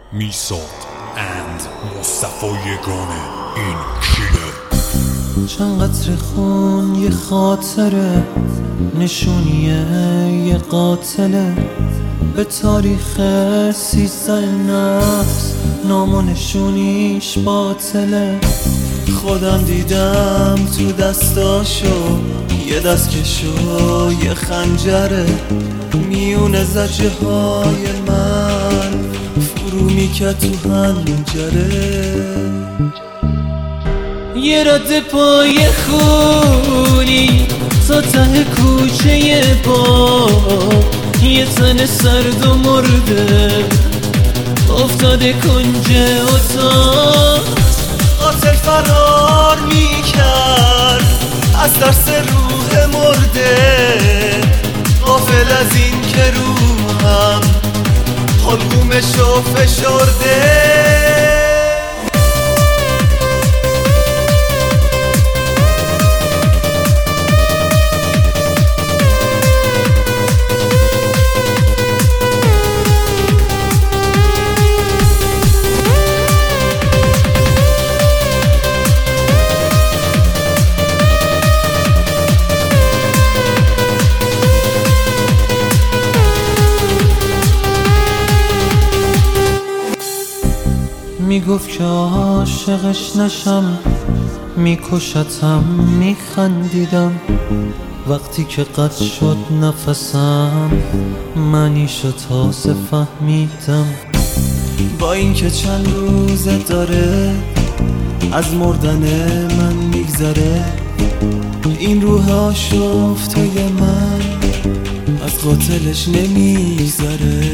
میساد and مصطفی یگانه این کیه. چند قطره خون یه خاطره، نشونیه یه قاتله، به تاریخ 13 نفس نام و نشونیش باطله. خودم دیدم تو دستاشو یه دستکشو یه خنجره، میونه زجه های من فرو میکرد تو حنجره. یه رد پای خونی تا ته کوچه باب، یه تن سرد و مرده افتاده کنج اتاق. قاتل فرار میکرد از ترس روح مرده، غافل از این که روحم حلقومشو فشرده. میگفت که عاشقش نشم، میکشتم میخندیدم. وقتی که قطع شد نفسم معنیشو تازه فهمیدم. با اینکه چند روزه داره از مردن من میگذره، این روح آشفته من از قاتلش نمیگذره.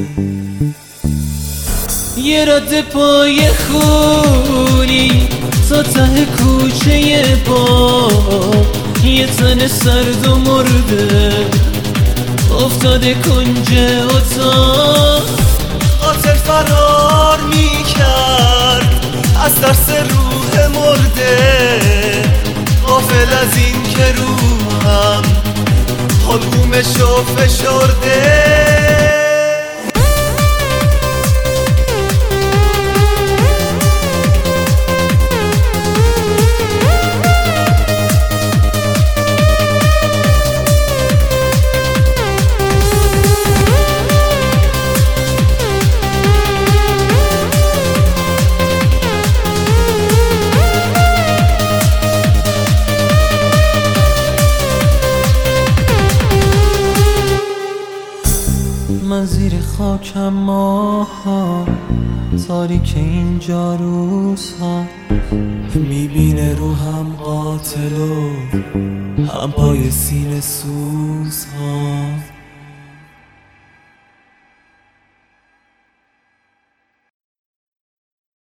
یه رد پای خونی تا ته کوچه باب، یه تن سرد و مرده افتاده کنج اتاق. قاتل فرار میکرد از ترس روح مرده، غافل از این که روحم حلقومشو فشرده. من زیر خاکم ماها، تاریک اینجا روزها، میبینه روحم قاتل و هم پای سینه سوزها.